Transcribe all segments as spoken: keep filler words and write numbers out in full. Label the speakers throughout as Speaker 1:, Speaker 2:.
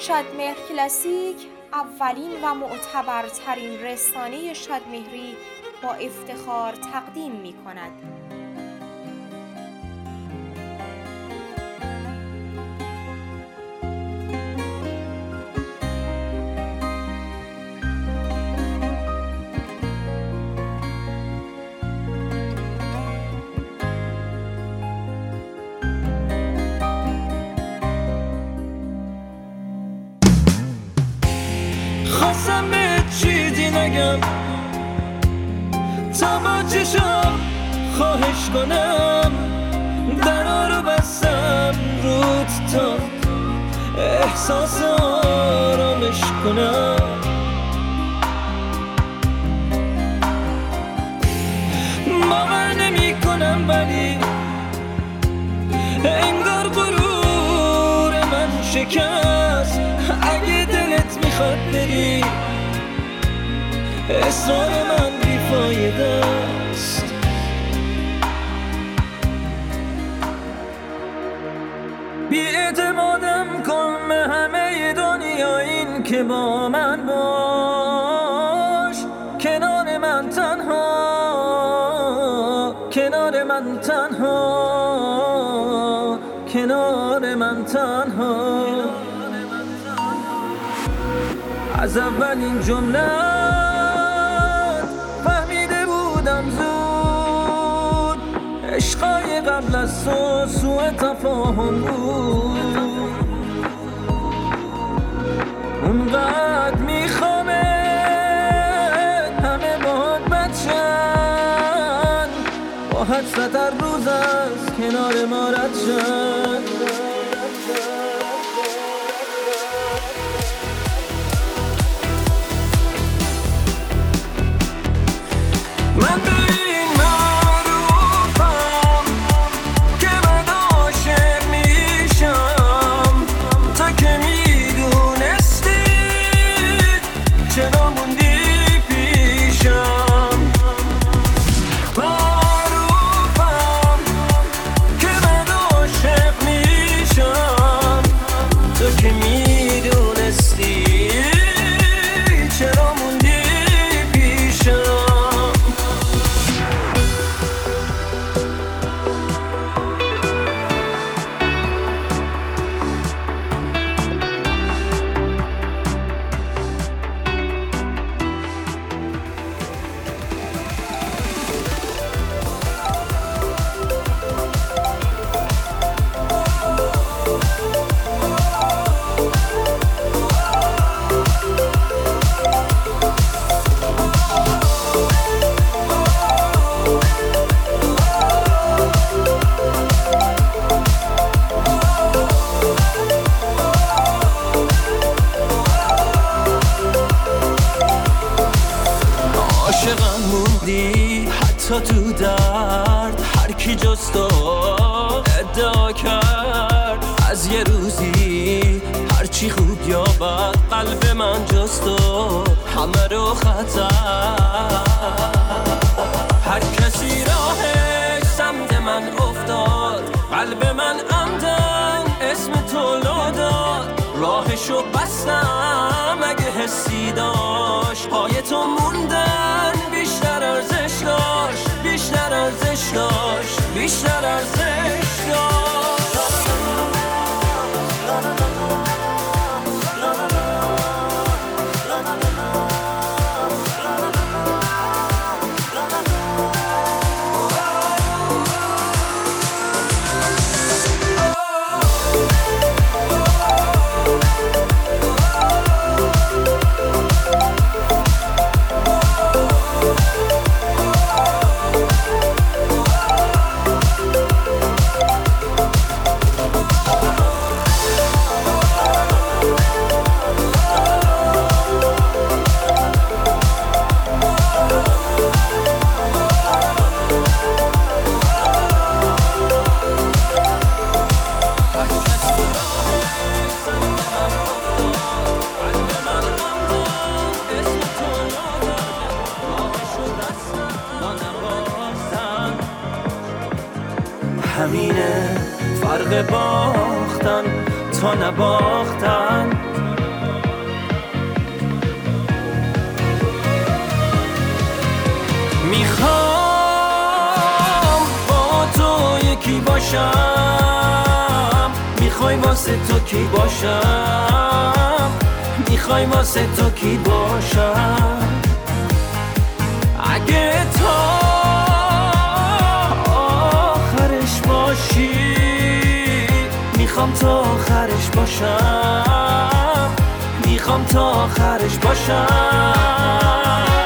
Speaker 1: شادمهر کلاسیک اولین و معتبرترین رسانه شادمهری با افتخار تقدیم می کند.
Speaker 2: خواستم به چیزی نگم تا با چشم خواهش کنم، درا رو بستم روت تا احساس آرامش کنم. باور نمی کنم ولی انگار غرور من شکست. اگه دلت میخواد بری اصرار من بیفایده است. بی‌اعتمادم کن به همه دنیا، این که با من باش، کنار من تنها، کنار من تنها، کنار من تنها. از اولین جمله فهمیده بودم زود، عشقای قبل از تو سوء تفاهم بود. اونقدر میخوامه همه باهات بچن، با حسرت هر روز از کنار ما رد شن. من به این معروفم که من عاشق میشم، تا که میدونستی چرا موندی پیشم. معروفم که من عاشق میشم، تا که میدونستی چرا موندی پیشم. عاشقم موندی حتی تو درد، هر کی جز تو ادعا کرد از یه روزی هرچی خوب یا بد قلب من جز تو همه رو خطر. هر کسی راهش سمت من افتاد، قلب من عمدن اسم تو لو داد. راهشو بستم اگه حسی داشت، پای تو موندن بیشتر ارزش داشت، بیشتر ارزش داشت، بیشتر ارزش داشت. همینه فرق باختن تا نباختن. باشم؟ میخوای واسه تو کی باشم؟ میخوای واسه تو کی باشم؟ اگه تا آخرش باشی میخوام تا آخرش باشم، میخوام تا آخرش باشم.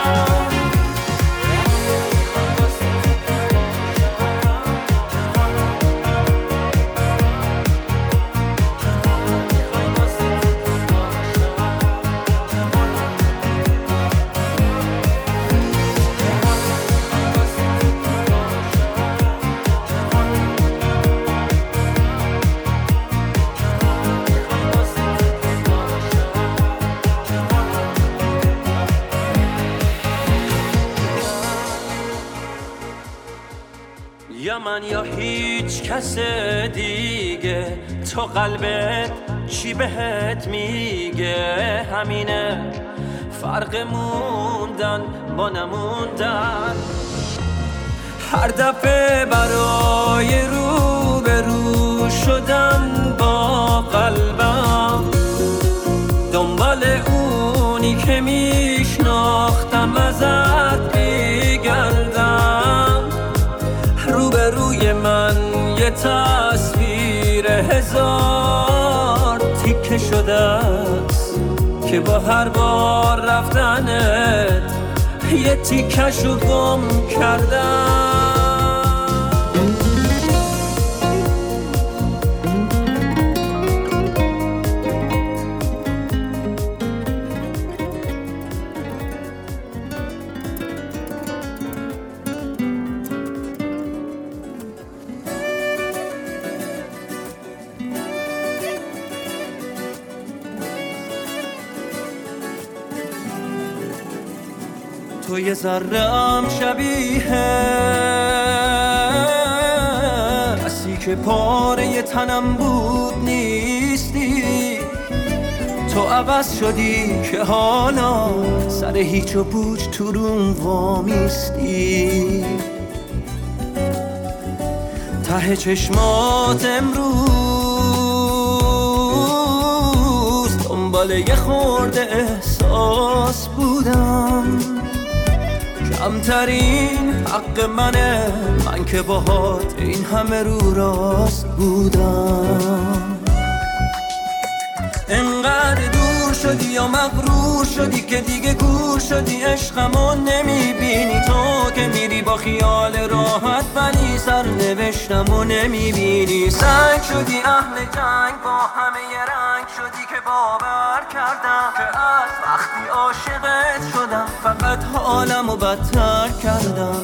Speaker 2: یا من یا هیچ کس دیگه، تو قلبت چی بهت میگه؟ همینه فرق موندن با نموندن. هر دفعه برای رو به رو شدن با قلبم، دنبال اونی که میشناختم ازت میگردم. روبروی من یه تصویر هزار تیکه شده است که با هر بار رفتنت یه تیکشو گم کردم. تو یه ذره‌ام شبیه کسی که پاره تنم بود نیستی. تو عوض شدی که حالا سر هیچ و پوچ تو روم وامیستی. ته چشمات امروز دنبال یه خورده احساس بودم. کمترین حق منه، من که باهات این همه رو راست بودم. انقدر دور شدی یا مغرور شدی که دیگه گور شدی، عشقمو نمیبینی. تو که میری با خیال راحت ولی سرنوشتمو نمیبینی. سنگ شدی اهل جنگ، با همه ی رنگ شدی که باور کردم که از وقتی عاشقت شدم فقط حالمو بدتر کردم.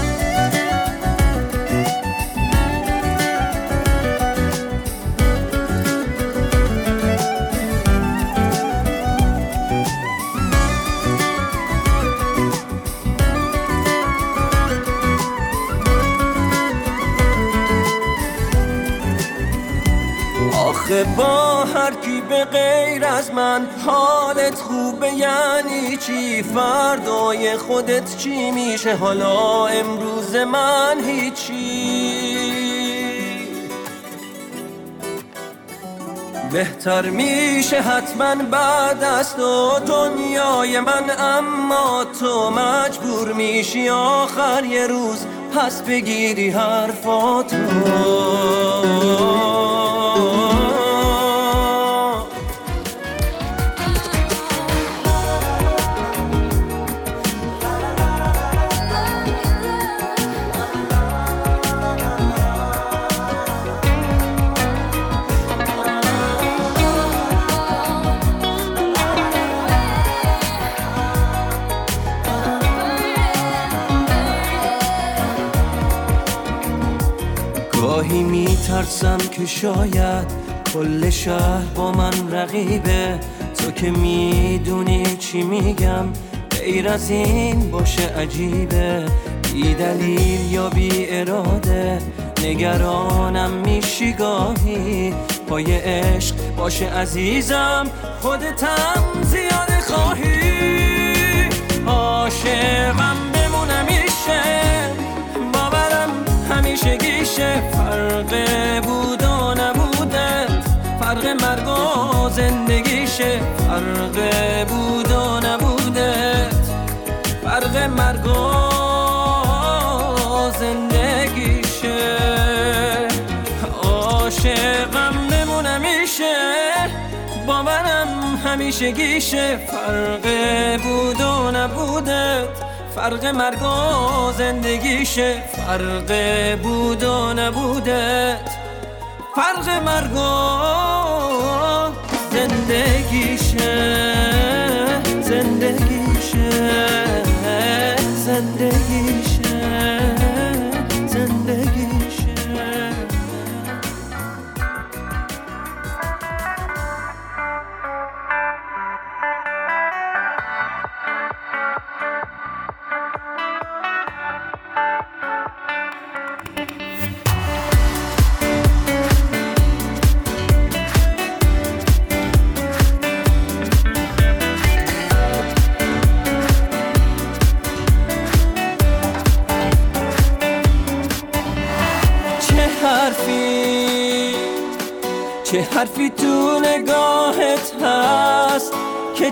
Speaker 2: آخه با هر کی به غیر از من حالت خوبه یعنی چی؟ فردای خودت چی میشه؟ حالا امروز من هیچی. بهتر میشه حتما بعد از تو دنیای من، اما تو مجبور میشی آخر یه روز پس بگیری حرفاتو. گاهی میترسم که شاید کل شهر با من رقیبه. تو که میدونی چی میگم، غیر از این باشه عجیبه. بی دلیل یا بی اراده نگرانم میشی گاهی. پای عشق باشه عزیزم، خودتم زیاده خواهی. عاشقم بمونم میشه، باورم همیشه گیشه. فرق بود و نبودت فرق مرگ و زندگیشه، فرق بود و نبودت فرق مرگ و زندگیشه. عاشقم بمونم میشه، با منم همیشه گیشه، فرق بود و نبودت فرق مرگ و زندگیشه، فرق بود و نبودت فرق مرگ و زندگیشه، زندگیشه زندگیشه زندگیشه. چه حرفی تو نگاهت هست که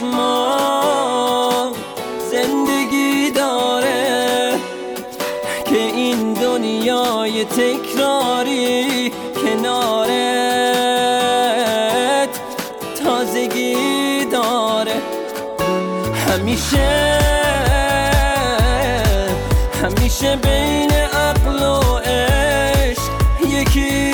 Speaker 2: چشما زندگی داره، که این دنیای تکراری کنارت تازگی داره. همیشه همیشه بین عقل و عشق یکی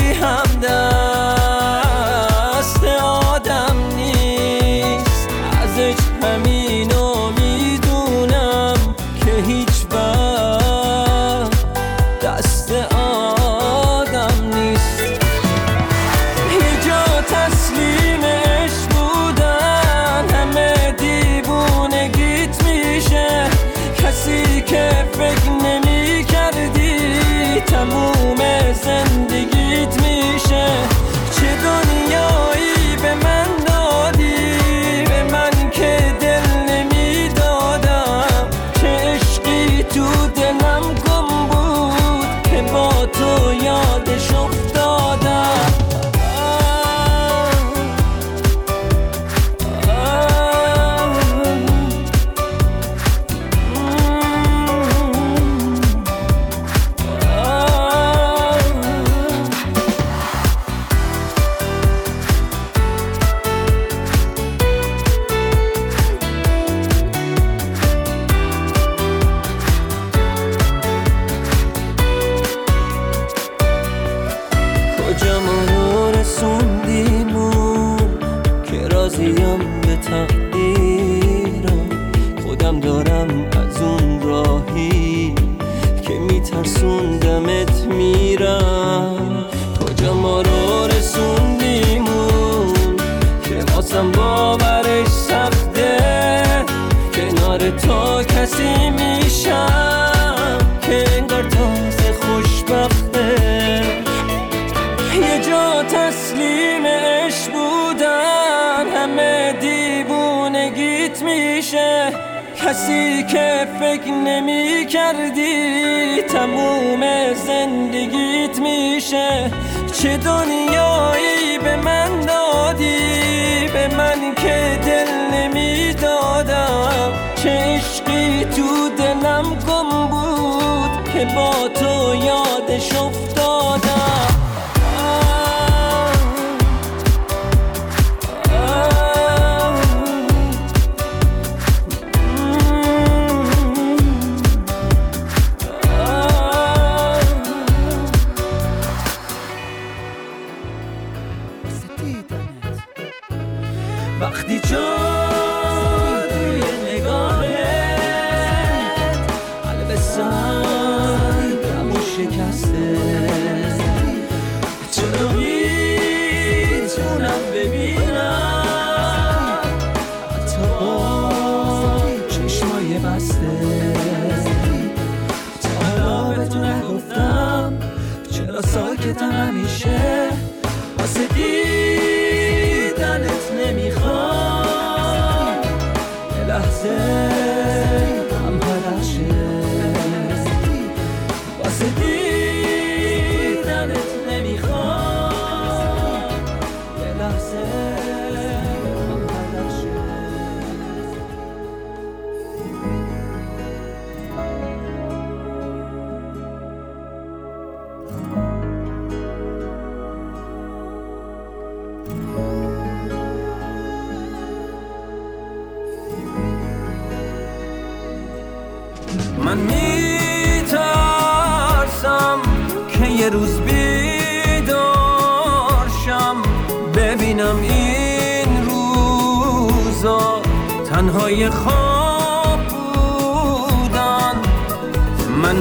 Speaker 2: همدست آدم نیست، ازش همینو میدونم که هیچ وقت دست آدم نیست. یه جا تسلیم عشق بودن همه دیوونگیت میشه، کسی که فکر نمی کردی تموم زندگیت میشه. چه دنیایی به من دادی، به من که دل نمی دادم، چه عشقی تو دلم گم بود که با تو یادش افتادم. کجا ما رو رسوندیمون که راضیم به تقدیرم، خودم دارم از اون راهی که میترسوندمت میرم. کجا ما رو رسوندیمون که واسم باورش سخته، کنار تو کسی میشم که انگار تازه خوشبخته. یه جا تسلیم عشق بودن همه دیوونگیت میشه، کسی که فکر نمی کردی تموم زندگیت میشه. چه دنیایی به من دادی، به من که دل نمی دادم، چه عشقی تو دلم گم بود که با تو یادش افتادم. وقتی جادوی نگاهت قلب سنگم و شکسته، چرا میتونم ببینم حتی با چشمای بسته. تا حالا به تو نگفتم چرا ساکتم همیشه، واسه دیدنت نمیخوام یه لحظه هم هرشه، واسه دیدنت نمیخوام من میترسم که یه روز بیدارشم ببینم این روزا تنهای خواب بودن. من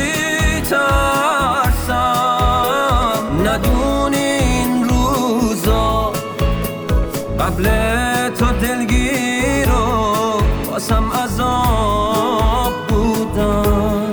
Speaker 2: میترسم ندونی این روزا قبل تو دلگیر و واسم عذاب بودن.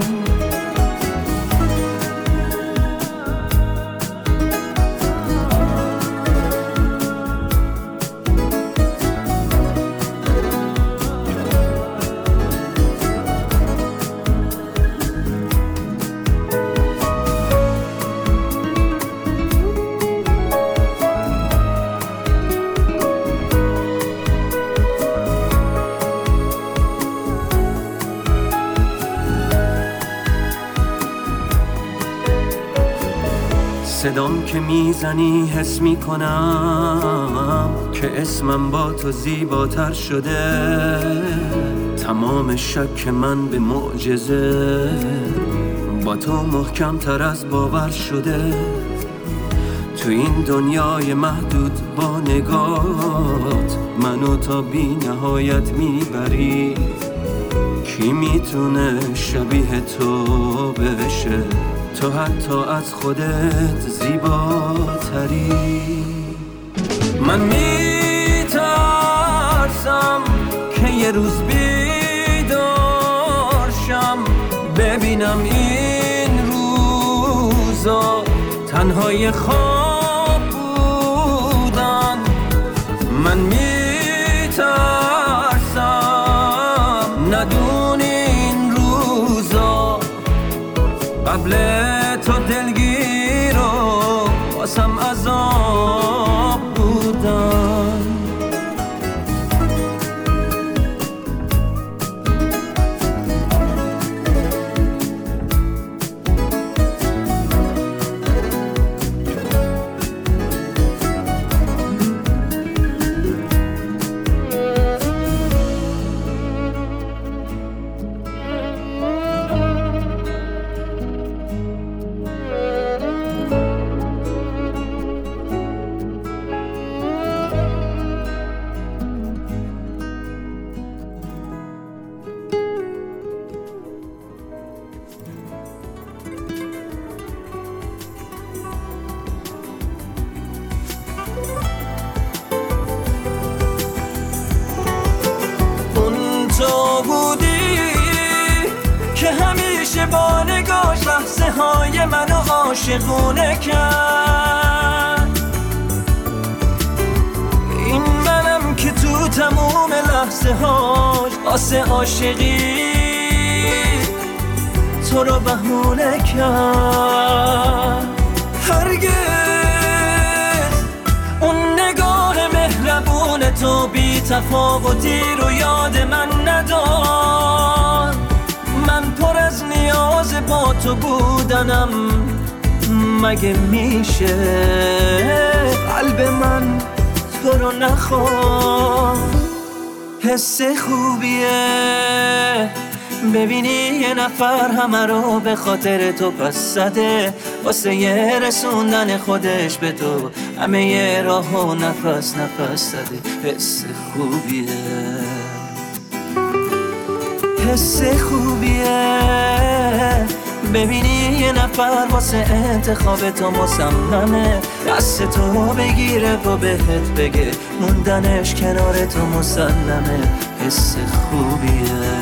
Speaker 2: صدام که میزنی حس میکنم که اسمم با تو زیباتر شده. تمام شک من به معجزه با تو محکم تر از باور شده. تو این دنیای محدود با نگات منو تا بی نهایت میبری. کی میتونه شبیه تو بشه؟ تو حتی از خودت زیباتری. من میترسم که یه روز بیدارشم ببینم این روزا تنهای خواب بودن. من میترسم ندونی این روزا قبل تو دلگیر و واسم عذاب بودن. تو بودی که همیشه با نگاش لحظه های منو عاشقونه کرد. این منم که تو تموم لحظه هاش واسه عاشقی تو رو بهونه کرد. هرگز اون نگاه مهربون تو بی تفاوتی رو یاد من ندار. من پر از نیاز با تو بودنم، مگه میشه قلب من تو رو نخواد؟ حس خوبیه ببینی یه نفر همه رو به خاطر تو پس زده، واسه یه رسوندن خودش به تو همه یه راه و نفس نفس زده. حس خوبیه حس خوبیه ببینی یه نفر واسه انتخاب تو مصممه، دست تو بگیره و بهت بگه موندنش کنار تو مسلمه. حس خوبیه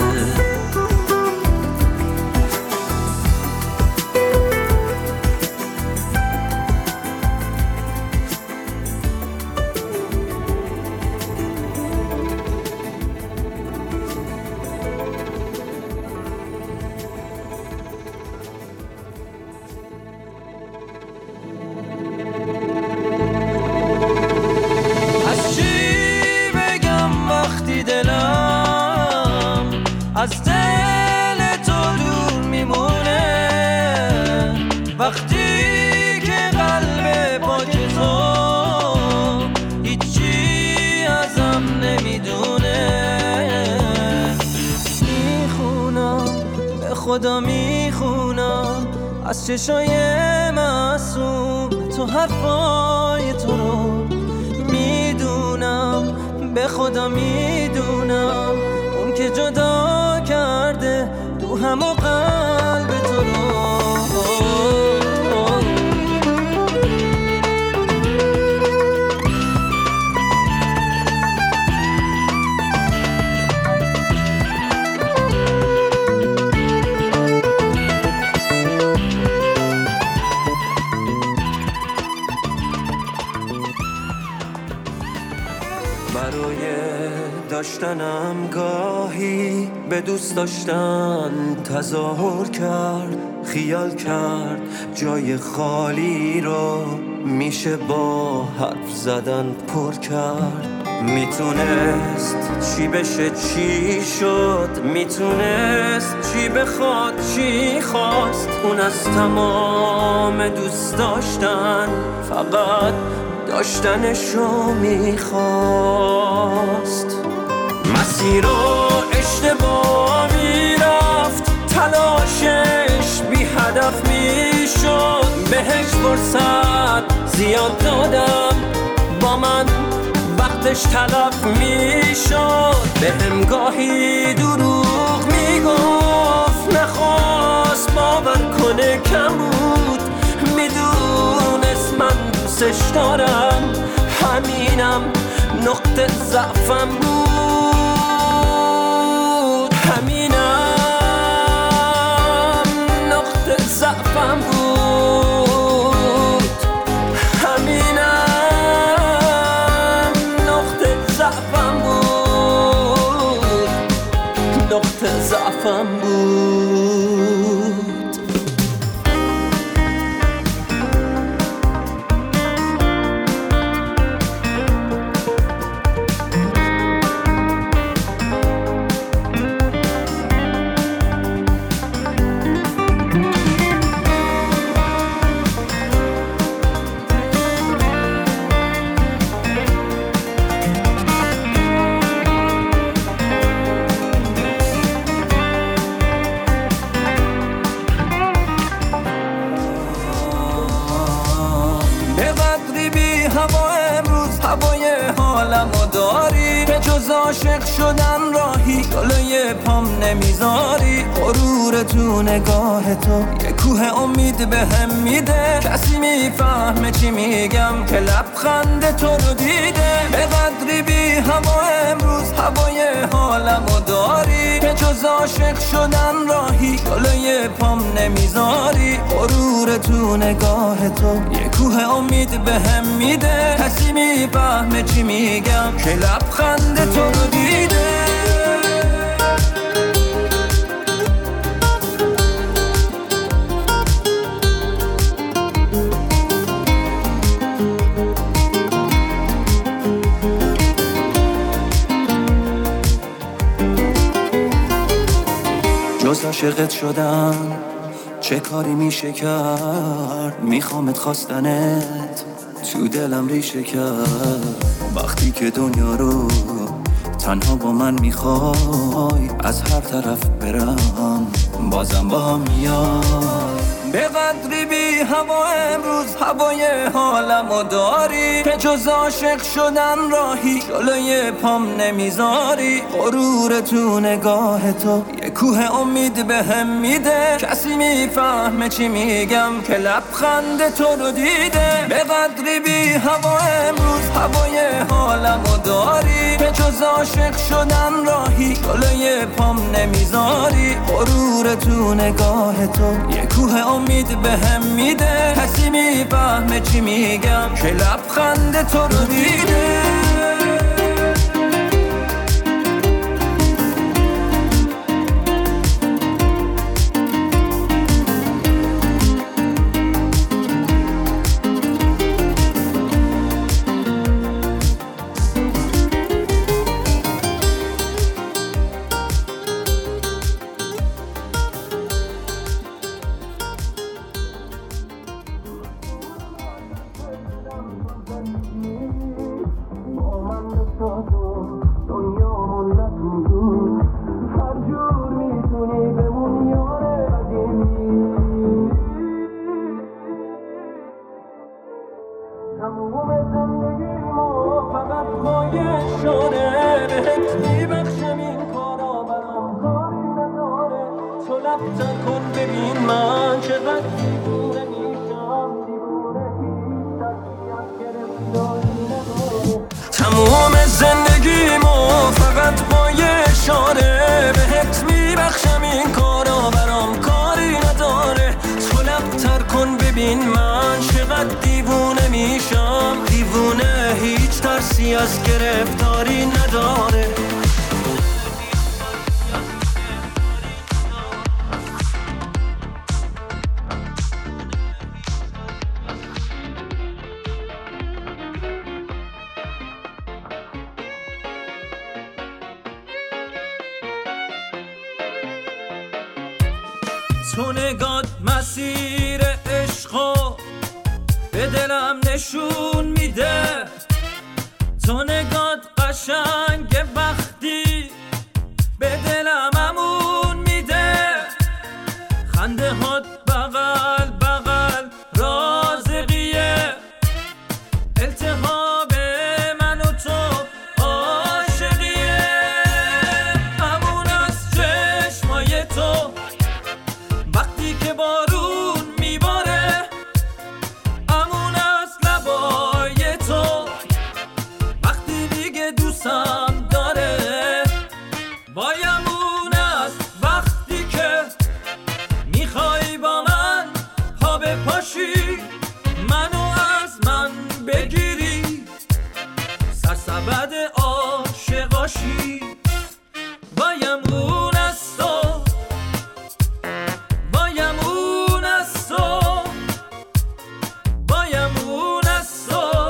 Speaker 2: از دل تو دور میمونه وقتی که قلب پاک تو هیچی ازم نمیدونه. میخونم به خدا میخونم از چشای معصوم تو حرفای تو رو میدونم، به خدا میدونم اون که جدا کرده روحم و قلب تو رو. برای داشتنم گاهی به دوست داشتن تظاهر کرد، خیال کرد جای خالی رو میشه با حرف زدن پر کرد. میتونست چی بشه چی شد، میتونست چی بخواد چی خواست، اون از تمام دوست داشتن فقط داشتنشو میخواست. مسیر رو اشتباه میرفت، تلاشش بی هدف میشد، بهش فرصت زیاد دادم با من وقتش تلف میشد. به هم گاهی دروغ میگفت، نخواست باور کنه کم بود، میدونست من دوستش دارم، همینم نقطه ضعفم بود، همینم نقطه ضعفم بود، همینم نقطه ضعفم بود، نقطه ضعفم بود. هوا امروز هوای حالمو داری، به جز عاشق شدن راهی جلوی پام نمیذاری. غرور تو نگاه تو یه کوه امید به هم میده، کسی میفهمه چی میگم که لبخند تو رو دیده. به قدری بی هوا امروز هوای حالمو داری، به جز عاشق شدن راهی جلوی پام نمیذاری. غرور تو نگاه تو یه کوه امید به هم میده، کسی میفهمه چی میگم که لبخند تو رو دیده. جز عاشقت شدن چه کاری میشه کرد، میخوامت خواستنت تو دلم ریشه کرد. وقتی که دنیا رو تنها با من میخوای، از هر طرف برم بازم با هم میای. به قدری بی هوا امروز هوای حالمو داری، به جز عاشق شدن راهی جلوی پام نمیذاری. غرور تو نگاه تو یه کوه امید به هم میده، کسی میفهمه چی میگم که لبخند تو رو دیده. به قدری بی هوا امروز هوای حالمو داری، به جز عاشق شدن راهی جلوی پام نمیذاری. غرور تو نگاه تو یه کوه امید به هم میده، کسی میفهمه چی میگم که لبخند تو رو دیده. کن ببین من چقدر دیوونه میشم، دیوونه هیچ تربیت گرفتاری نداره. تموم زندگیمو فقط با یه اشاره بهت میبخشم، این کارا برام کاری نداره. تو لبتر کن ببین من چقدر دیوونه میشم، دیوونه هیچ ترسی از گرفتاری نداره. تو نگات مسیر عشقو به دلم نشون میده، تو نگات قشنگ وقتی به دلم امون میده. خنده هات بغل بغل رازقیه، التهاب من و تو عاشقیه. امون از چشمای تو وقتی که بارون میباره، امون از لبای تو وقتی دیگه دوستم داره. وای امون از وقتی که میخوای با من پا بپاشی، منو از من بگیری، سرسبد عاشقاشی. وای امون از تو، وای امون از تو، وای امون از تو،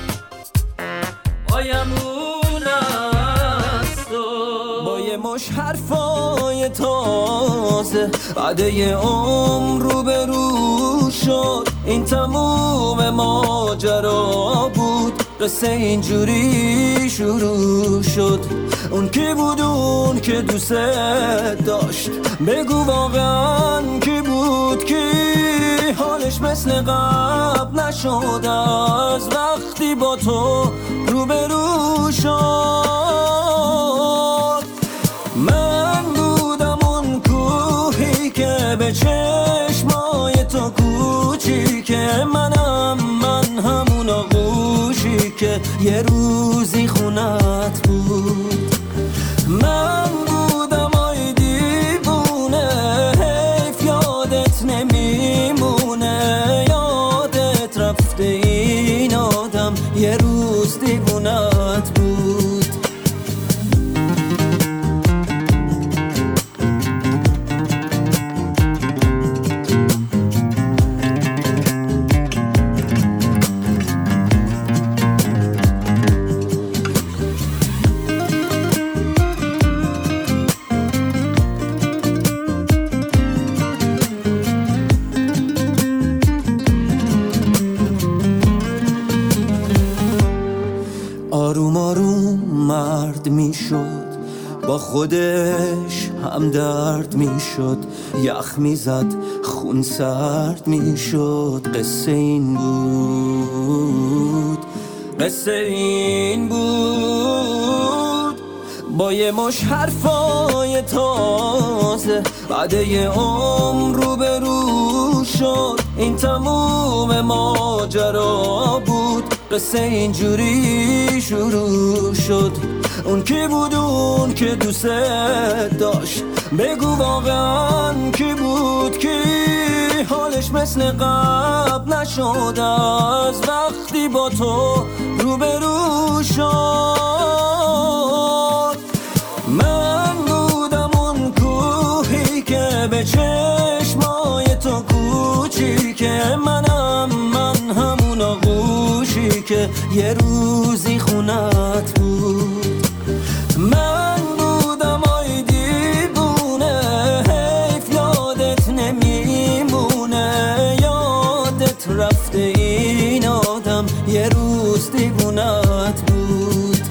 Speaker 2: وای امون از تو. با یه مش حرفای تازه بعد یه عمر رو به رو شد، این تموم ماجرا بود، قصه اینجوری شروع شد. اون کی بود اون که دوست داشت، بگو واقعا کی بود، کی حالش مثل قبل نشد از وقتی با تو روبرو شد. من بودم اون کوهی که به چشمای تو کوچیکه، منم من همون آغوشی که یه روزی خونت بود. من بودم آی دیوونه، حیف یادت نمیمونه، یادت رفته این آدم یه روز دیوونت بود. آروم آروم مرد میشد، با خودش هم درد میشد، یخ میزد خون سرد میشد. قصه این بود، قصه این بود. با یه مش حرفای تازه بعد یه عمر رو به رو شد، این تموم ماجرا بود، قصه اینجوری شروع شد. اون کی بود اون که دوست داشت، بگو واقعا کی بود، کی حالش مثل قبل نشد از وقتی با تو روبرو شد. من بودم اون کوهی که به چشمای تو کوچیکه، منم من همون آغوشی که یه روزی خونت بود. من بودم آی دیوونه، حیف یادت نمیمونه، یادت رفته این آدم یه روز دیوونت بود.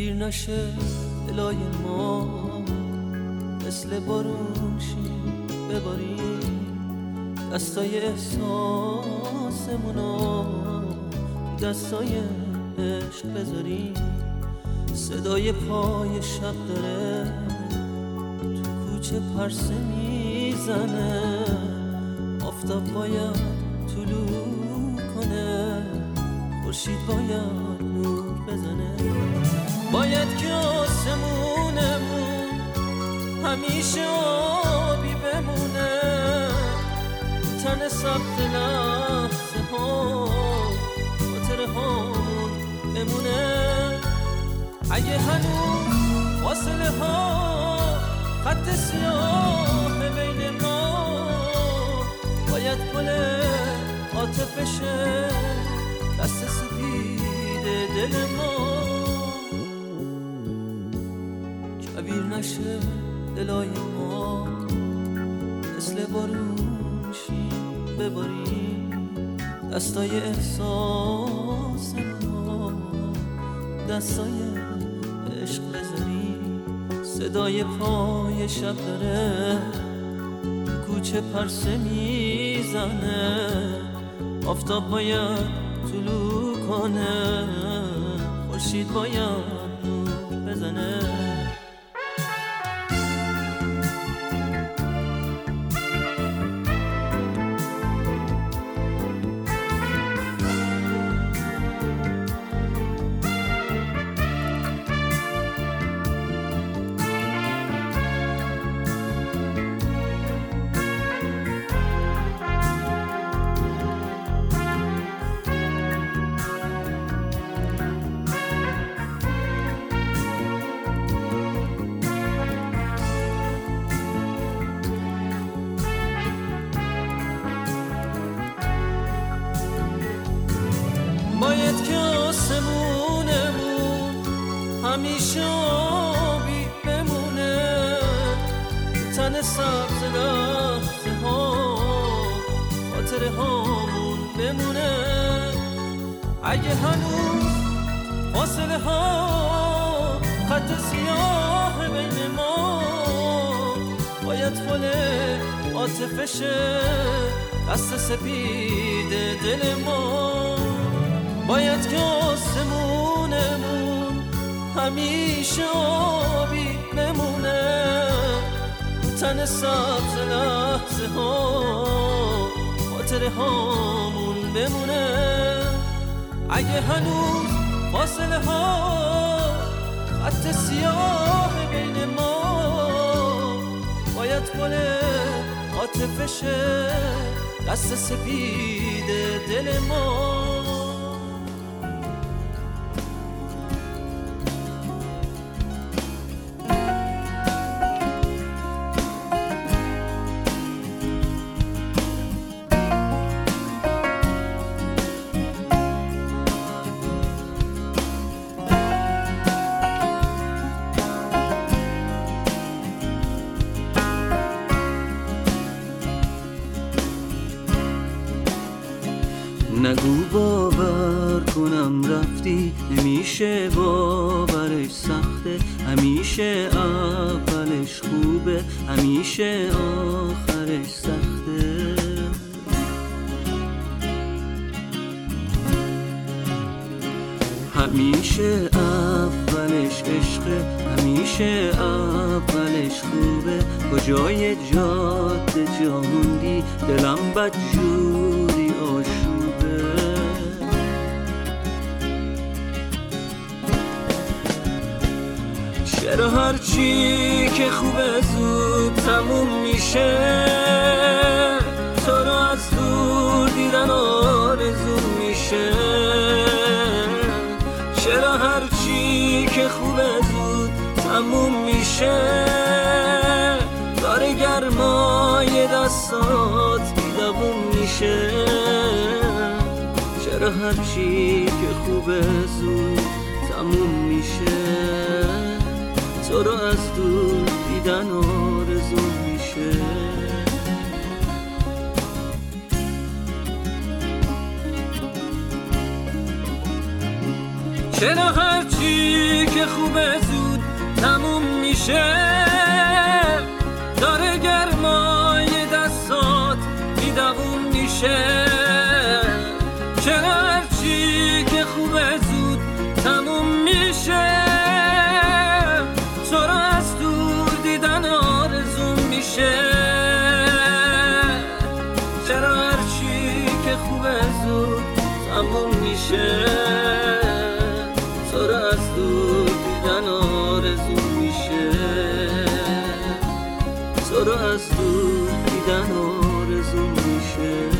Speaker 2: کبیر نشه دلای ما، مثل بارون شی بباریم دستای احساسمونو دستای عشق بذاریم. صدای پای شب داره تو کوچه پرسه میزنه، آفتاب باید طلوع کنه، خورشید باید نور بزنه. باید که آسمونمون همیشه آبی بمونه، تن سبت لحظه ها خاطره هامون بمونه. اگه هنوز فاصله ها خط سیاه بین ما، باید گل عاطفشه دست سپید دل ما. کبیر نشه دلای ما، مثل بارون شی بباریم دستای احساس ما، دستای عشق بذاریم. صدای پای شب داره کوچه پرسه میزنه، آفتاب باید طلوع کنه، خورشید باید نور بزنه. باید که آسمونمون همیشه آبی بمونه، تن سبز لحظه ها خاطره هامون بمونه. اگه هنوز فاصله ها خط سیاه بین ما، باید فل عاطفشه دست سپید دل ما. باید که آسمونمون همیشه آبی بمونه، تن سبز لحظه ها خاطره هامون بمونه. اگه هنوز فاصله ها خط سیاه بین ما، باید گل عاطفشه دست سپید دل ما.
Speaker 3: نگو باور کنم رفتی، نمیشه باورش سخته، همیشه اولش خوبه، همیشه آخرش سخته. همیشه اولش عشقه، همیشه اولش خوبه، کجای جاده جا موندی، دلم بدجوری آشوبه. چرا هرچی که خوبه زود تموم میشه، تو رو از دور دیدن آرزو میشه. چرا هرچی که خوبه زود تموم میشه، داره گرمای دستات بیدبون میشه. چرا هرچی که خوبه زود تموم میشه، تو رو از دور دیدن آرزو میشه. چرا هرچی که خوبه زود تموم میشه، داره گرمای دستات بیدووم میشه. چرا هرچی که خوبه زود تموم میشه، تو رو از دور دیدن آرزوم میشه. چرا هرچی که خوبه زود تموم میشه، تو رو از دور دیدن آرزوم میشه. تو رو از دور دیدن آرزوم میشه.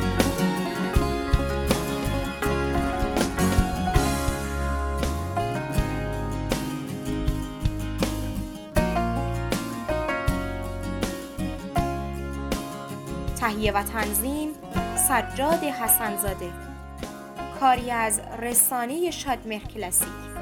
Speaker 1: تهیه و تنظیم سجاد حسن‌زاده. کاری از رسانه شادمهر کلاسیک.